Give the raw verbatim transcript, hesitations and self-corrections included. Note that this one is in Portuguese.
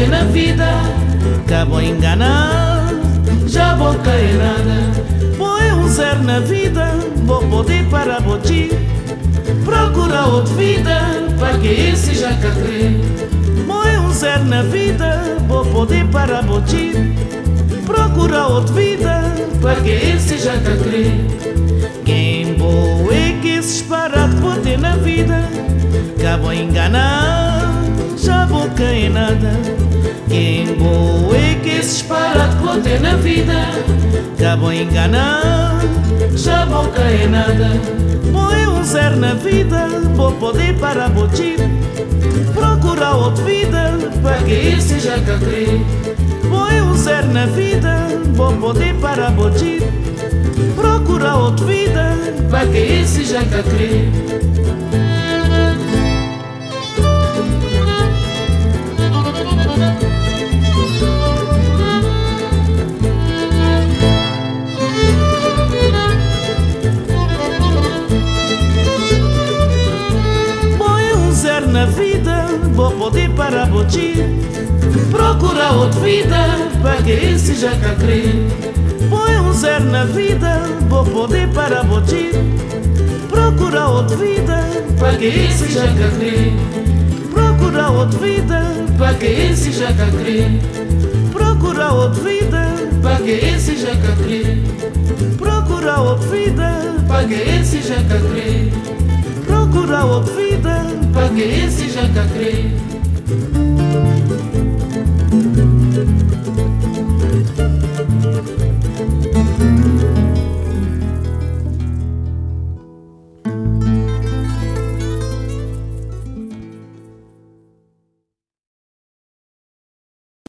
ter na vida, que vou enganar, já vou cair nada. põe um zero na vida, vou poder para botir, Procura outra vida, para que esse já cá crê. põe um zero na vida, vou poder para botir, procura outra vida, Para que esse já cá crê. quem vou é que esses parados vou ter na vida, que vou enganar, já vou cair nada. Quem vou é que esses Para que vou ter na vida, que vou enganar, já vou cair nada. põe um zero na vida, vou poder para botir, procura outra vida, Para que esse já cá crê. põe um zero na vida, vou poder para botir, procura outra vida, Para que esse já cá crê. põe um zero na vida, vou poder para botir, Procura outra vida, para que esse já cá crê. põe um zero na vida, vou poder para botir, procura outra vida, Para que esse já cá crê. procura outra vida, Para que esse já cá crê. procura outra vida, Para que esse já cá crê. procura outra vida, Para que esse já cá crê. procura outra vida, Para que esse já cá crê.